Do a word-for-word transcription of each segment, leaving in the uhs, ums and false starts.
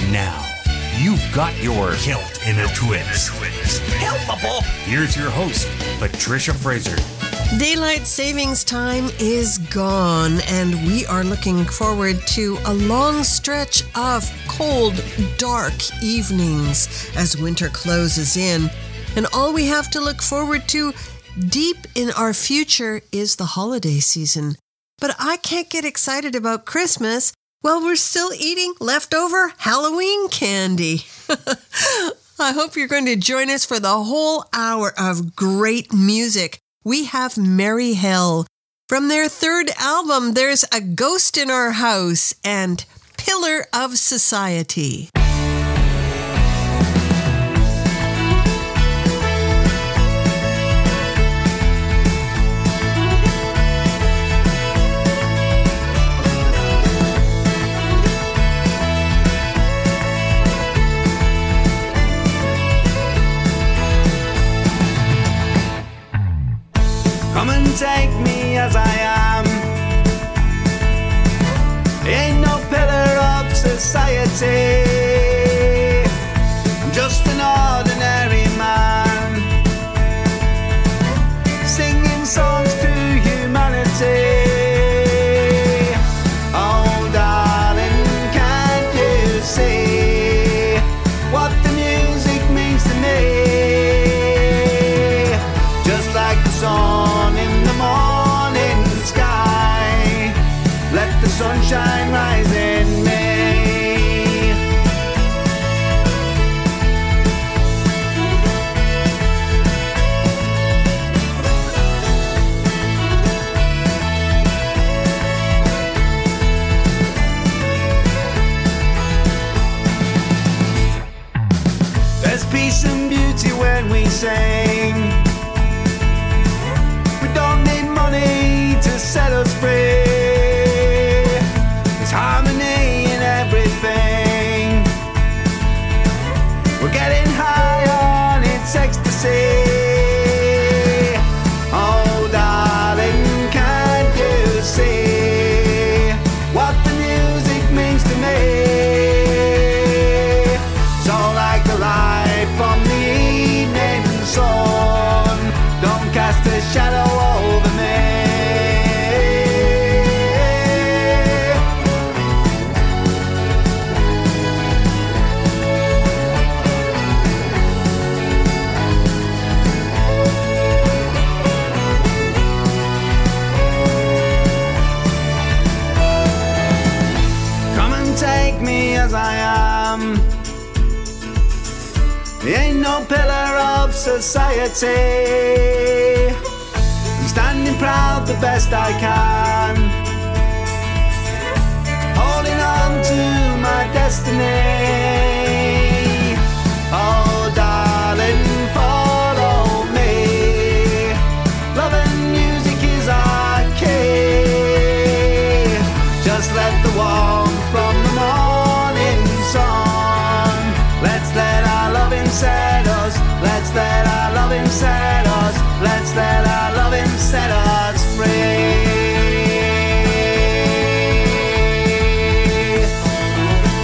Now, you've got your kilt in a twist. Helpable. Here's your host, Patricia Fraser. Daylight savings time is gone, and we are looking forward to a long stretch of cold, dark evenings as winter closes in. And all we have to look forward to deep in our future is the holiday season. But I can't get excited about Christmas while we're still eating leftover Halloween candy. I hope you're going to join us for the whole hour of great music. We have Merry Hell. From their third album, there's A Ghost in Our House and Pillar of Society. Come and take me as I am. Ain't no pillar of society. I'm just an ordinary man, singing songs to humanity. Oh darling, can't you see what the music means to me? Just like the sun in the morning sky, let the sunshine rise in me. There's peace and beauty when we sing. We don't need money to set us free. There's harmony in everything. We're getting high on its ecstasy. Oh darling, can't you see what the music means to me? So like the light from the evening sun, don't cast a shadow over me. Come and take me as I am. Ain't no pillar of society. I'm standing proud the best I can, holding on to my destiny. Oh darling, follow me. Love and music is our key. Just let the warmth from the morning sun, let's let our loving set us. Let's let our loving set us. Let's let our loving set us free.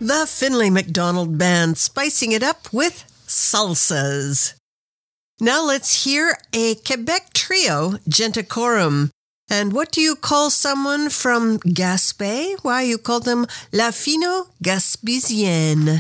The Finlay MacDonald Band, spicing it up with salsas. Now let's hear a Quebec trio, Gentacorum. And what do you call someone from Gaspé? Why, you call them La Fino Gaspésienne.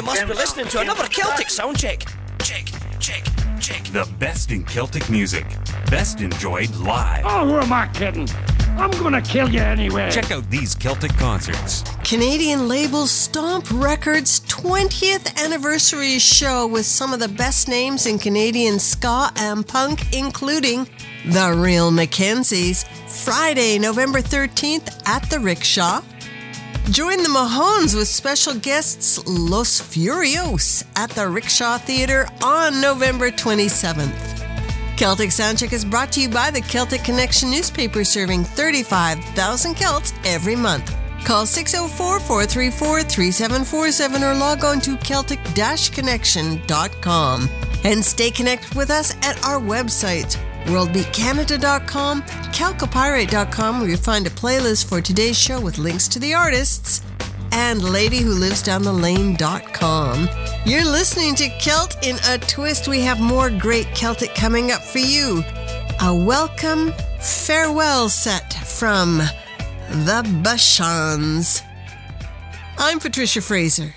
You must be listening to another Celtic sound check. Check, check, check. The best in Celtic music. Best enjoyed live. Oh, who am I kidding? I'm gonna kill you anyway. Check out these Celtic concerts. Canadian label Stomp Records' twentieth anniversary show with some of the best names in Canadian ska and punk, including The Real Mackenzies, Friday, November thirteenth at the Rickshaw. Join the Mahones with special guests Los Furios at the Rickshaw Theatre on November twenty-seventh. Celtic Soundcheck is brought to you by the Celtic Connection newspaper, serving thirty-five thousand Celts every month. Call six oh four, four three four, three seven four seven or log on to celtic connection dot com. And stay connected with us at our websites, world beat canada dot com, calcopirate dot com, where you'll find a playlist for today's show with links to the artists, and lady who lives down the lane dot com. You're listening to Celt in a Twist. We have more great Celtic coming up for you. A welcome farewell set from the Bashans. I'm Patricia Fraser.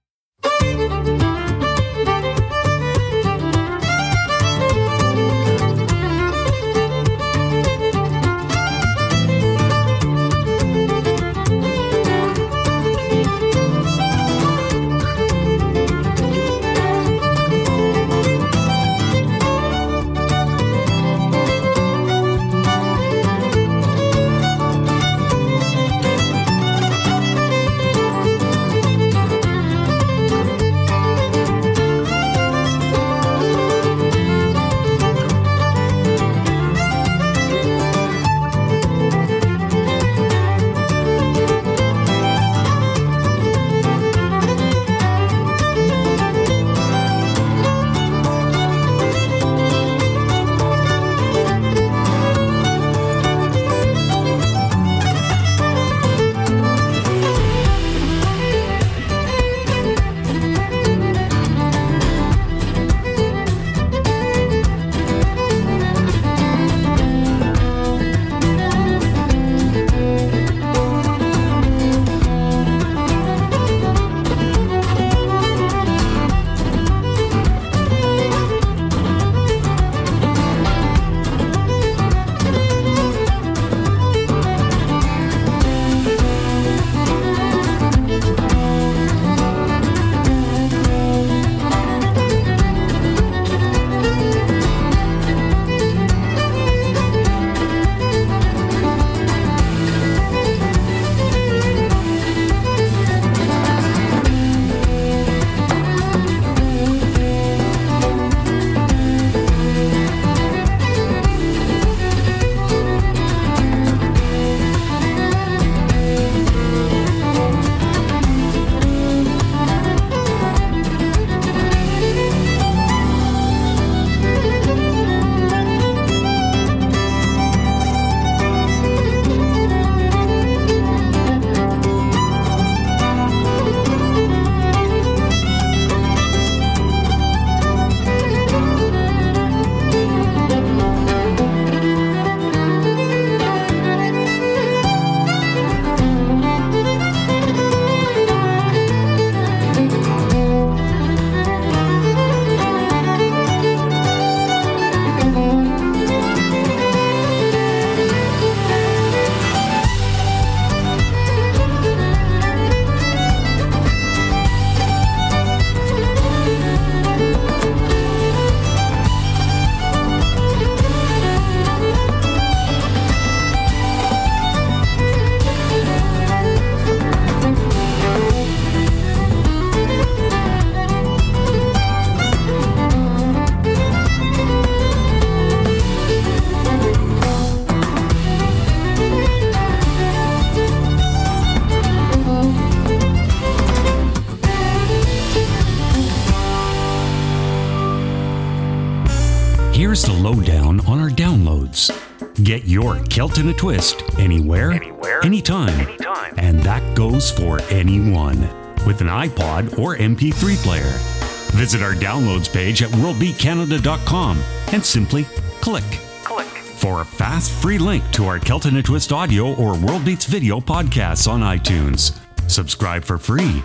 Here's the lowdown on our downloads. Get your Celt in a Twist anywhere, anywhere, anytime, anytime. And that goes for anyone with an iPod or M P three player. Visit our downloads page at world beat canada dot com and simply click. Click. For a fast, free link to our Celt in a Twist audio or World Beats video podcasts on iTunes. Subscribe for free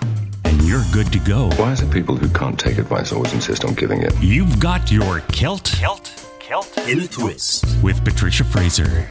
and you're good to go. Why is it people who can't take advice always insist on giving it? You've got your Celt, Celt, Celt in a twist with Patricia Fraser.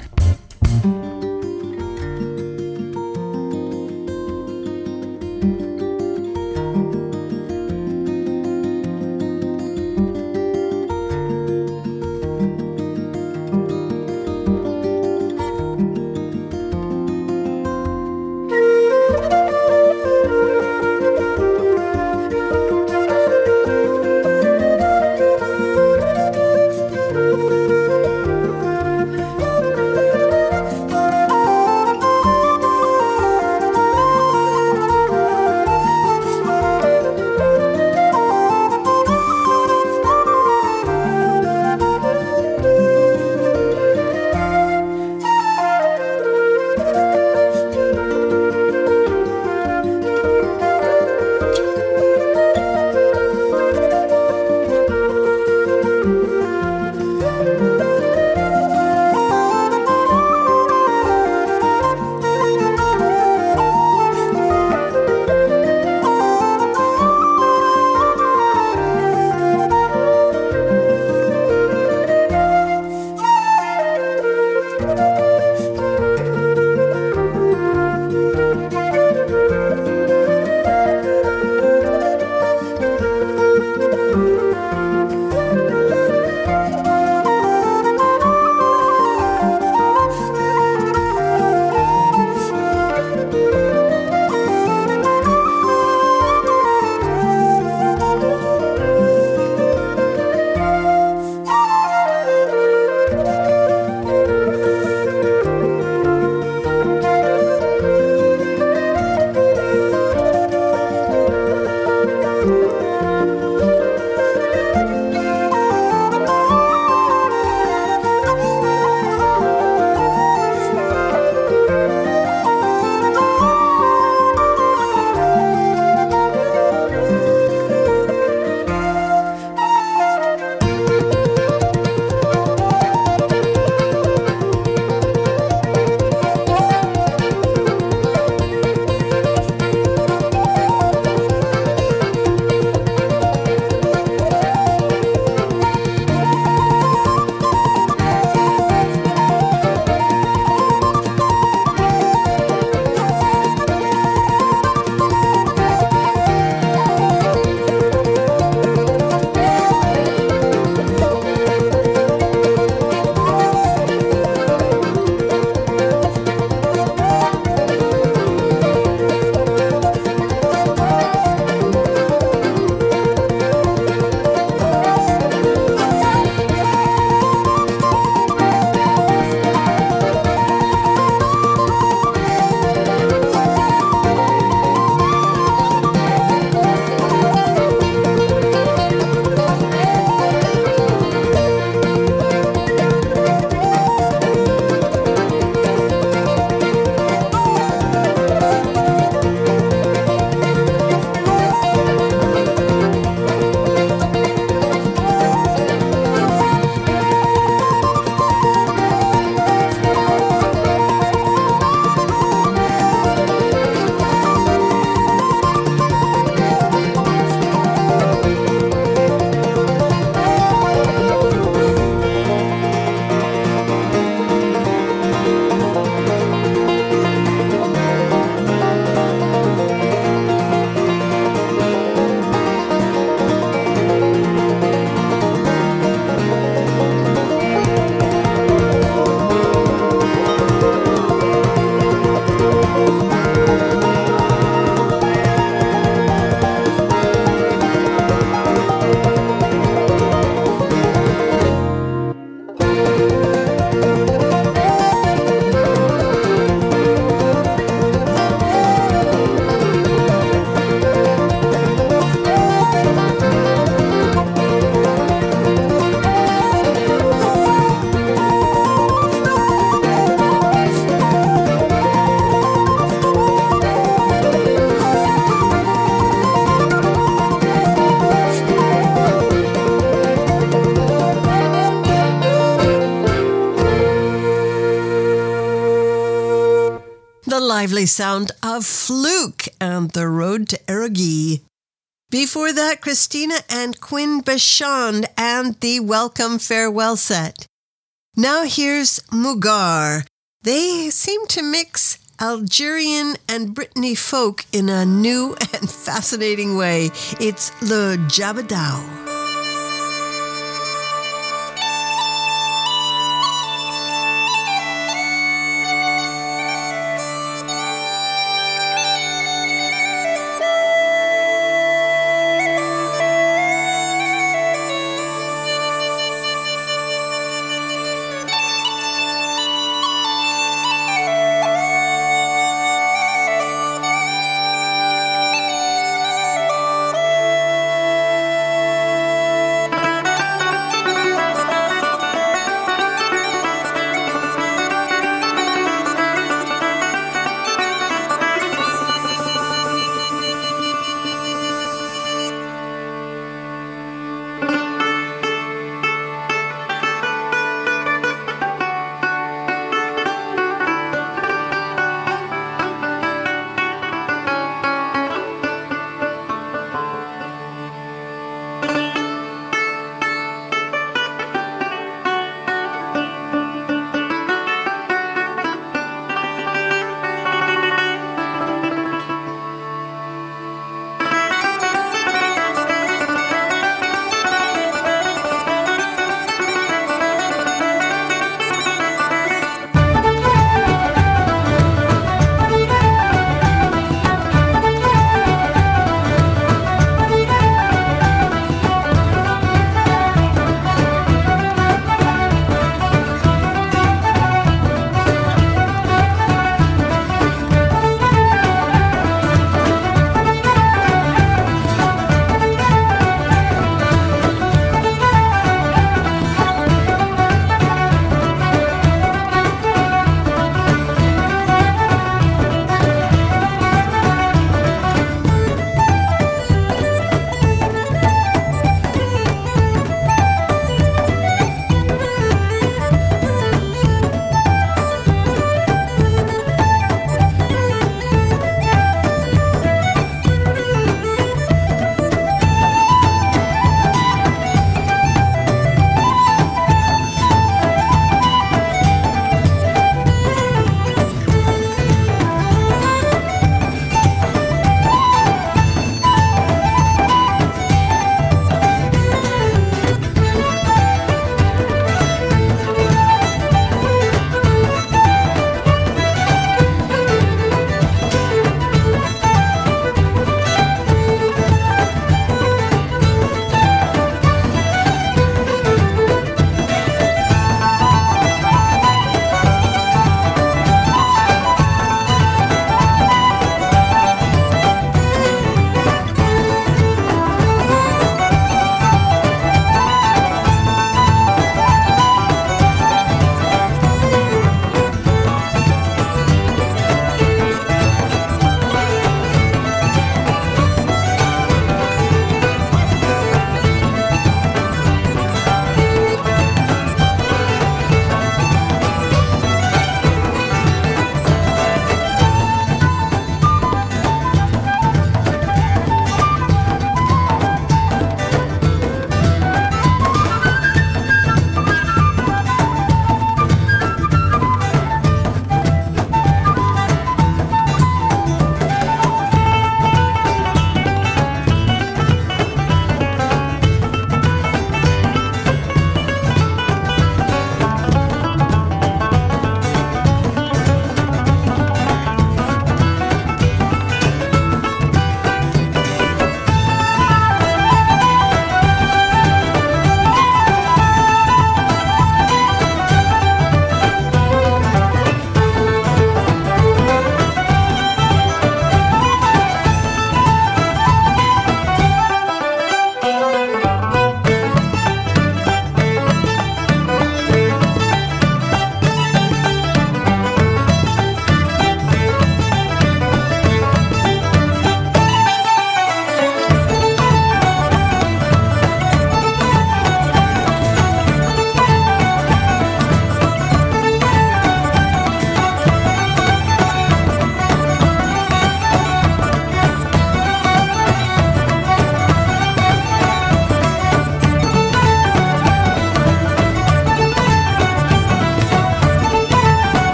The lively sound of Fluke and The Road to Erogee. Before that, Christina and Quinn Bachand and the Welcome Farewell set. Now here's Mugar. They seem to mix Algerian and Brittany folk in a new and fascinating way. It's Le Jabadao.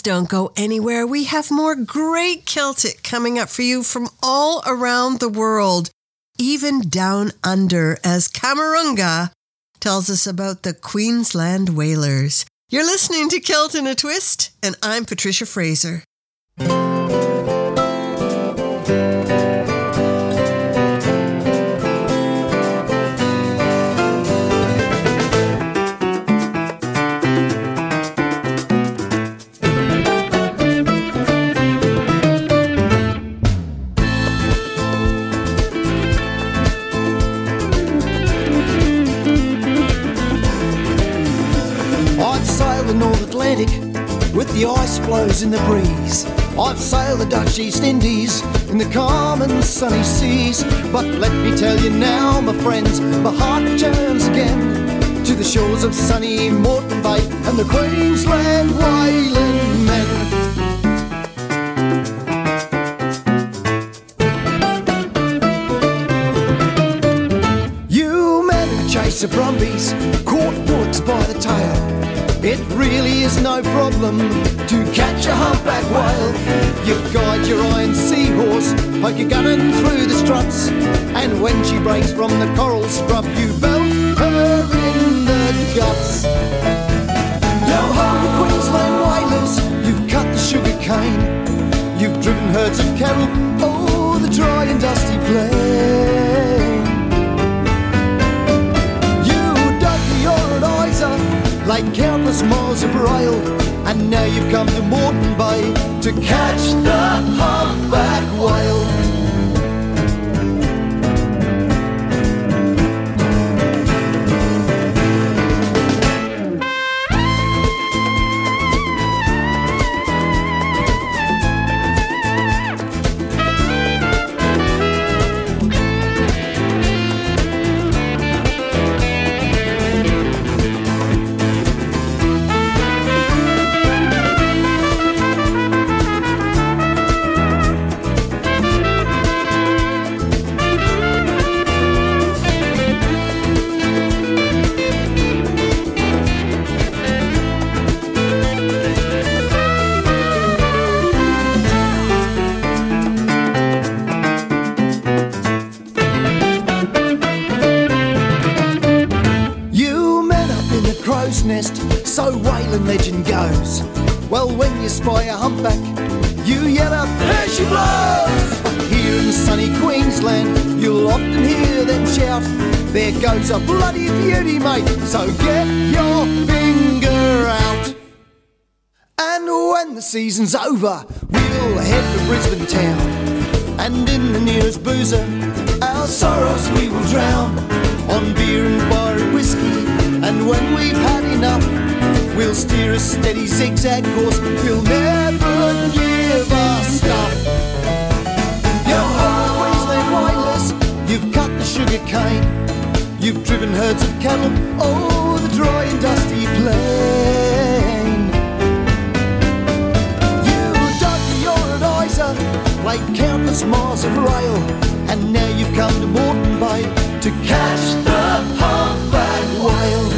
Please don't go anywhere. We have more great Celtic coming up for you from all around the world, even down under, as Camarunga tells us about the Queensland Whalers. You're listening to Celt in a Twist, and I'm Patricia Fraser. With the ice floes in the breeze, I've sailed the Dutch East Indies in the calm and sunny seas. But let me tell you now, my friends, my heart turns again to the shores of sunny Moreton Bay and the Queensland whaling men. You men who chase the brumbies, caught bullocks by the tail, it really is no problem to catch a humpback whale. You guide your iron seahorse like you're gunning through the struts, and when she breaks from the coral scrub, you belt her in the guts. Yo ho, Queensland whalers, you've cut the sugar cane, you've driven herds of cattle, oh, the dry and dusty plain. You dug the Orodizer, like countless miles of rail, and now you've come to Moreton Bay to catch the humpback whale. So whaling legend goes. Well, when you spy a humpback, you yell out, there she blows! Here in sunny Queensland, you'll often hear them shout, there goes a bloody beauty, mate, so get your finger out. And when the season's over, we'll head to Brisbane town, and in the nearest boozer, our sorrows we will drown on beer and fiery whiskey. And when we've had enough, we'll steer a steady zigzag course, we'll never give our stuff. Yo ho, Queensland whalers, you've cut the sugar cane, you've driven herds of cattle, oh, the dry and dusty plain. You dug the Orodizer, laid countless miles of rail, and now you've come to Moreton Bay to catch the humpback whale.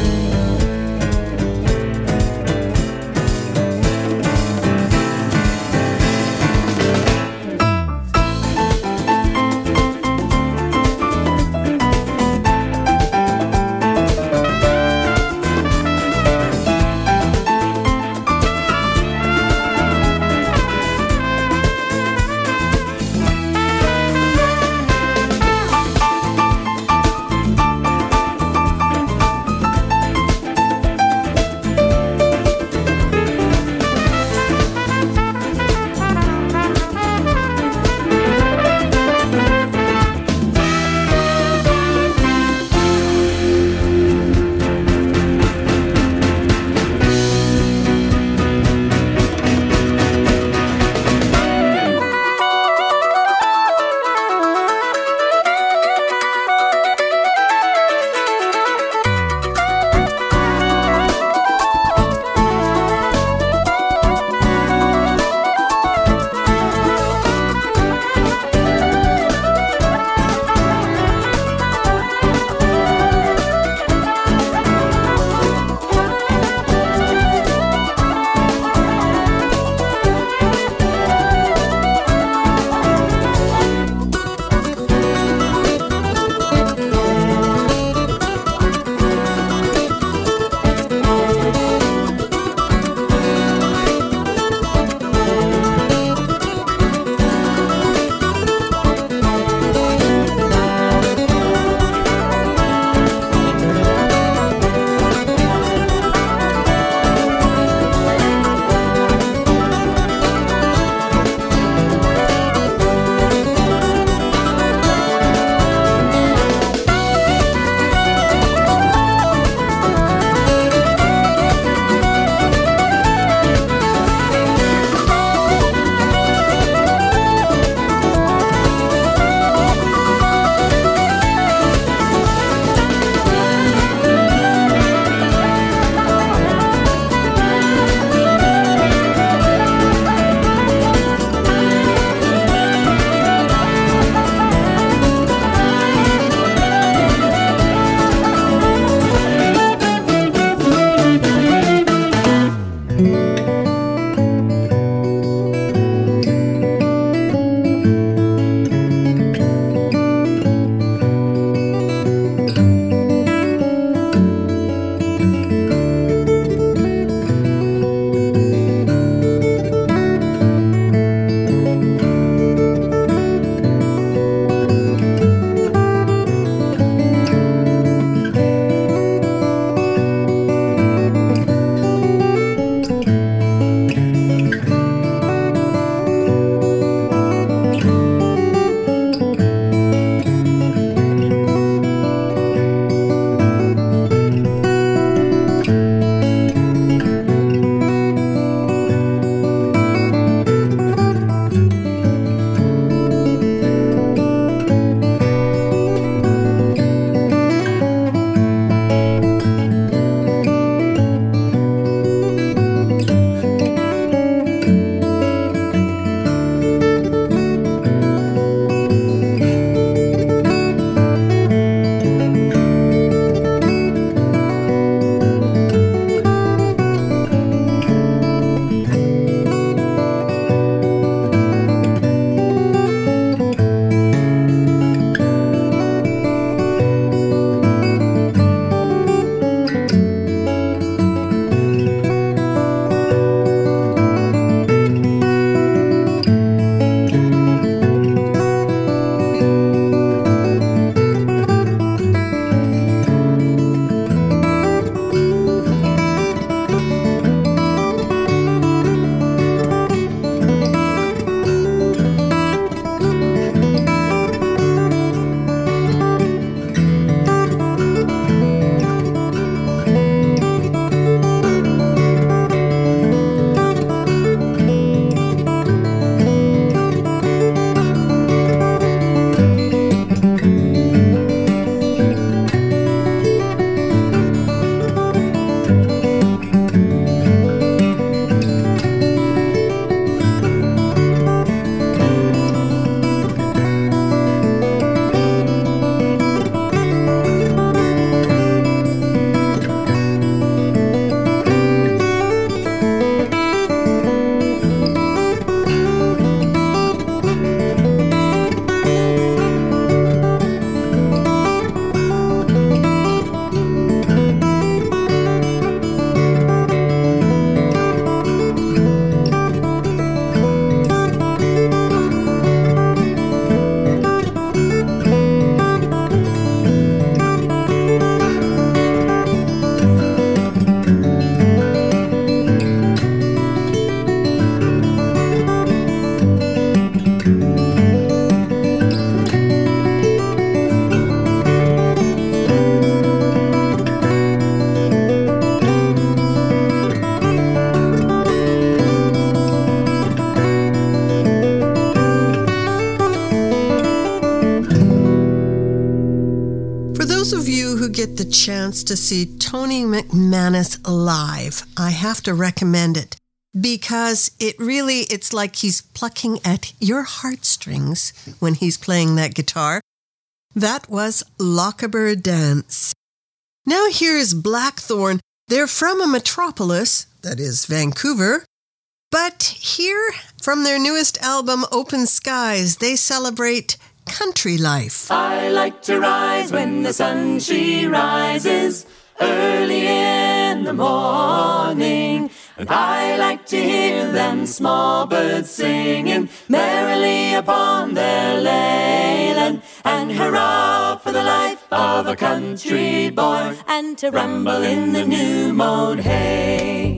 chance to see Tony McManus live, I have to recommend it because it really, it's like he's plucking at your heartstrings when he's playing that guitar. That was Lochaber Dance. Now here's Blackthorn. They're from a metropolis, that is Vancouver, but here from their newest album, Open Skies, they celebrate country life. I like to rise when the sun she rises early in the morning, and I like to hear them small birds singing merrily upon their leyland, and hurrah for the life of a country boy, and to ramble in the new mown hay.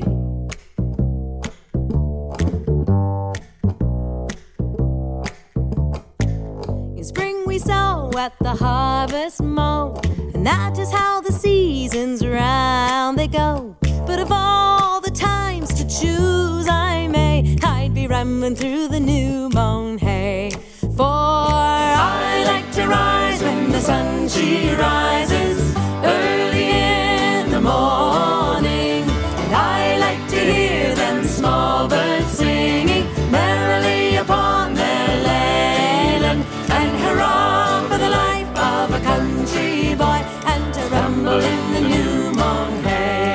We sow at the harvest mow, and that is how the seasons round they go. But of all the times to choose I may, I'd be rambling through the new mown hay. For I like to rise when the sun she rises early in the morning, and I like to hear them small birds singing merrily upon their leyland, and hurrah for the life of a country boy, and to ramble in the new mown hay.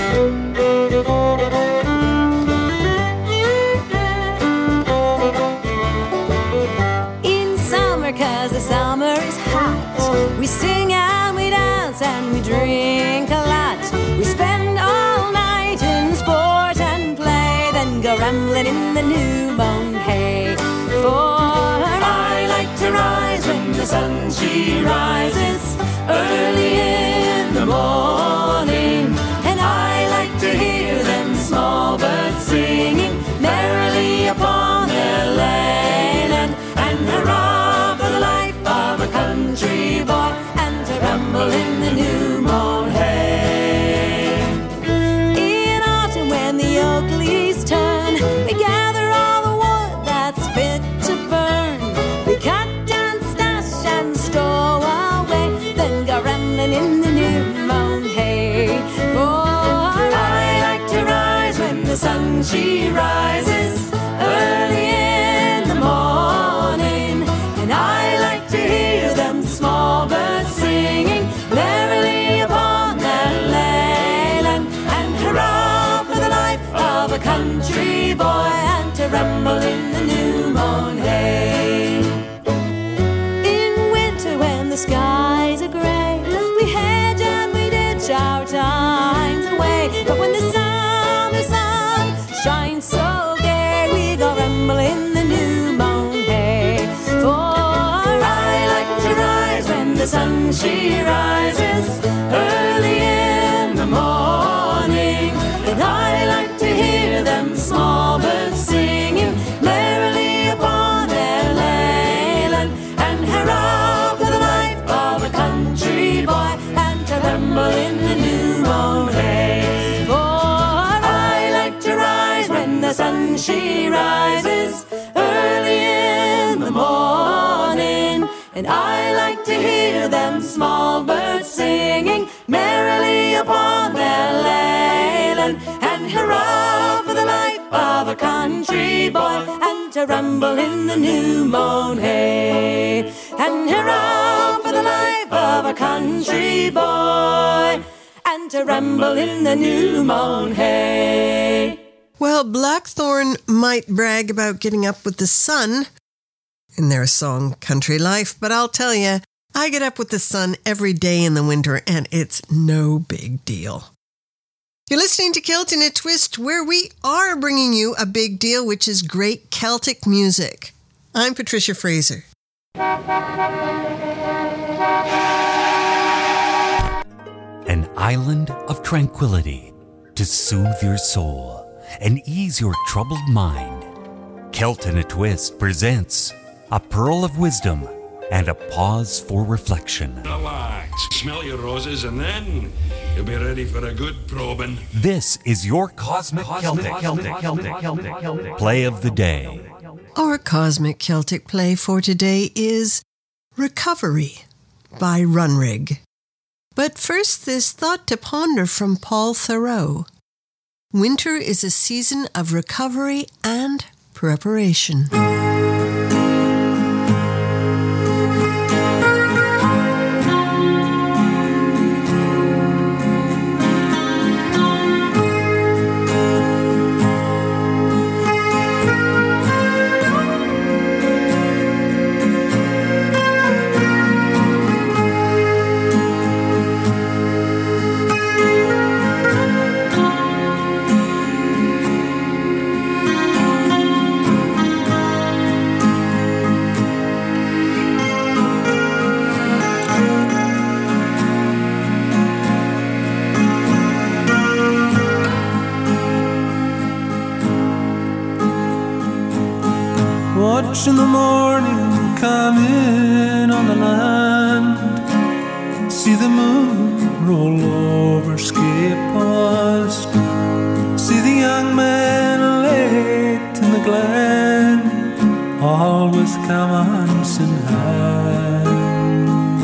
In summer, 'cause the summer is hot, we sing and we dance and we drink a lot. We spend all night in sport and play, then go rambling in the new mown hay. For I like to rise when the sun she rises early in the morning, and I like to hear them small birds singing merrily upon their leyland, and hurrah for the life of a country boy, and to ramble in the new mown hay. In autumn when the oak leaves turn, we gather all the wood that's fit to burn. We cut and stash and stow away, then go rambling in the new mown hay. For I like to rise when the sun she rises early in the morning, and I like to hear them small birds singing merrily upon their leyland, and hurrah for the life of a country boy, and to ramble in the new mown hay. In winter when the skies are grey, we hedge and we ditch our times away, but when the summer sun shines so gay, we go ramble in the new mown hay. For I like to rise when the sun she rises early in the morning, and I like to hear them small birds singing merrily upon their leyland, and hurrah for the life of a country boy, and to ramble in the new mown hay. For I like to rise when the sun she rises early in the morning, and I like to hear them small birds singing merrily upon their leyland, and hurrah for the life of a country boy, and to ramble in the new mown hay. And hurrah for the life of a country boy, and to ramble in the new mown hay. Well, Blackthorn might brag about getting up with the sun in their song Country Life, but I'll tell you, I get up with the sun every day in the winter, and it's no big deal. You're listening to Kilt in a Twist, where we are bringing you a big deal, which is great Celtic music. I'm Patricia Fraser. An island of tranquility to soothe your soul and ease your troubled mind. Kilt in a Twist presents a pearl of wisdom and a pause for reflection. Relax, smell your roses, and then you'll be ready for a good probing. This is your Cosmic, Cosmic Celtic, Celtic, Celtic, Celtic, Celtic play of the day. Our Cosmic Celtic play for today is Recovery by Runrig. But first, this thought to ponder from Paul Thoreau. Winter is a season of recovery and preparation. Watching the morning come in on the land, see the moon roll over Skipast, see the young men late in the glen, all with camans in hand.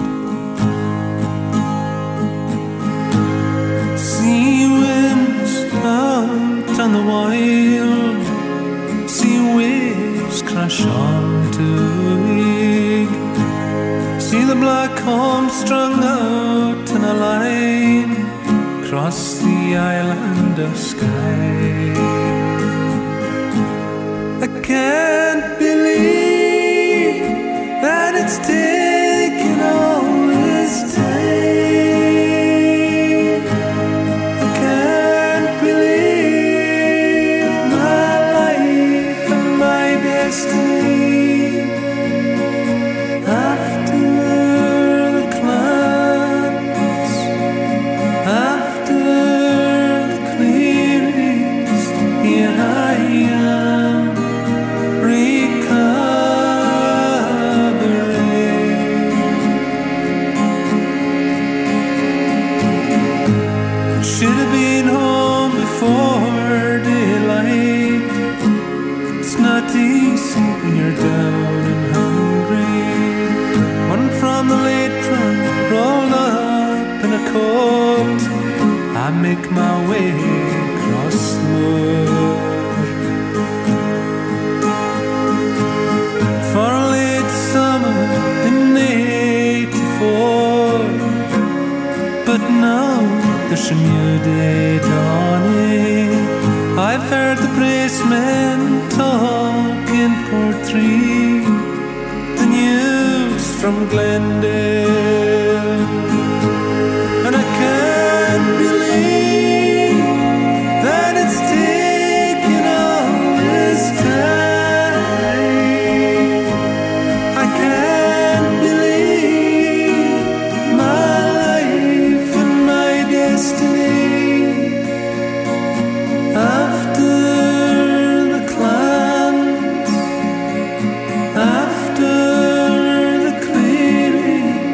See winds out on the wild, see waves crash onto a wig, see the black comb strung out in a line across the island of Skye. I can't believe that it's taken all this time. I can't believe my life and my destiny. After the clans, after the clearings, here I am recovering. Should have been home before daylight. It's not easy when you're down and hungry. One from the late trunk rolled up in a coat. I make my way across the moor for a late summer in eighty-four. But now there's a new day dawning. I've heard the bracemen talk in Portree, the news from Glendale, and I can't believe that it's taken all this time. I can't believe my life and my destiny. After the clans, after the clearing,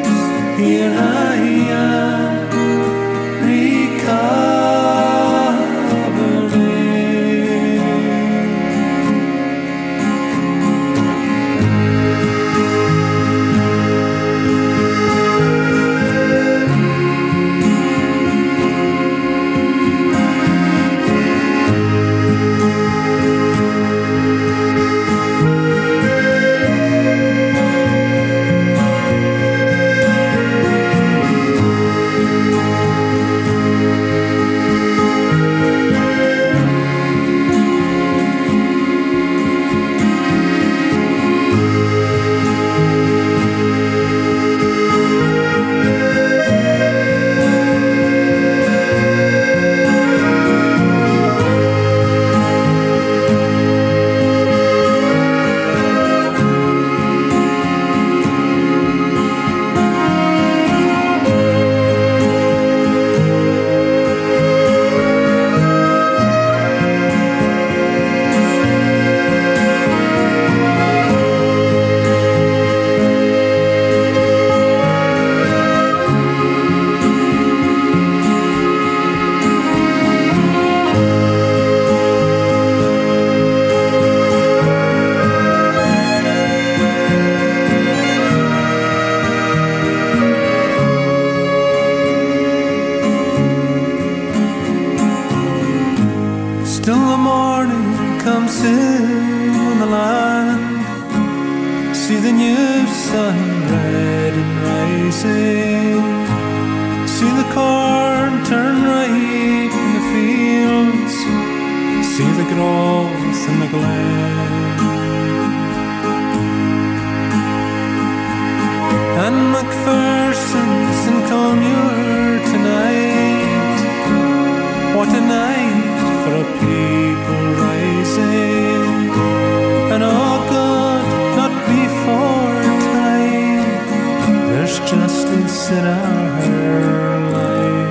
till the morning comes soon on the land. See the new sun red and rising. See the corn turn ripe in the fields. See the growth in the glen. And McPherson's in Culmuir tonight. What a night for a people rising. And oh God, not before time. There's justice in our lives.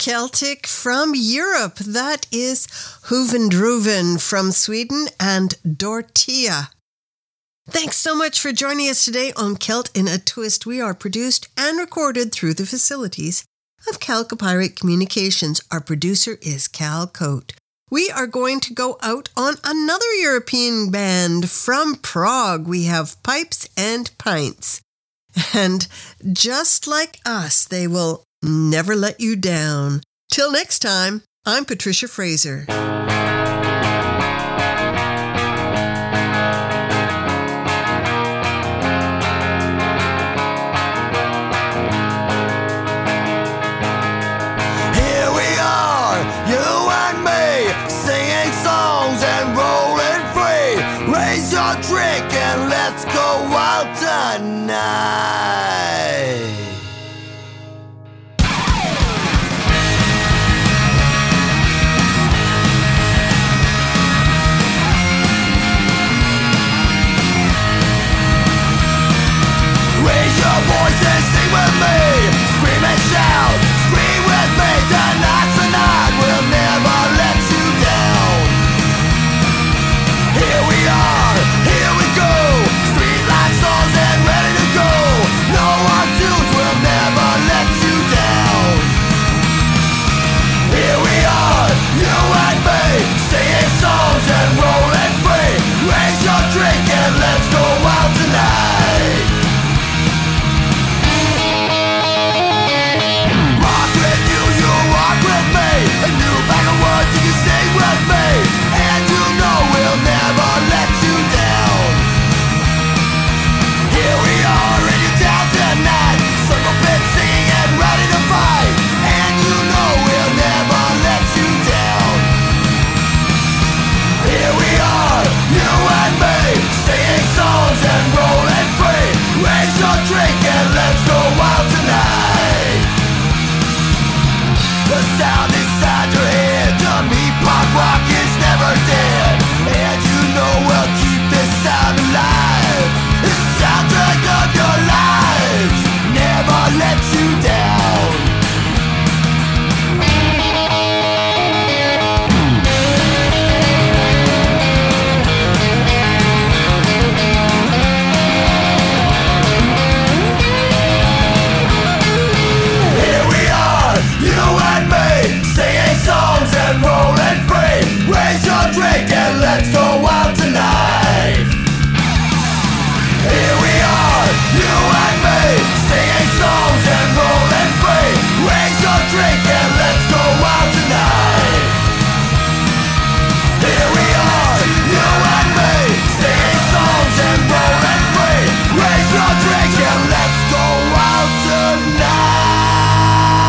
Celtic from Europe. That is Huvendruven from Sweden and Dortia. Thanks so much for joining us today on Celt in a Twist. We are produced and recorded through the facilities of Calcopyrate Communications. Our producer is Cal Coate. We are going to go out on another European band from Prague. We have Pipes and Pints. And just like us, they will never let you down. Till next time, I'm Patricia Fraser.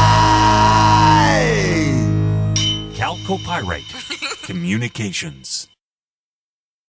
Calcopyrate Communications.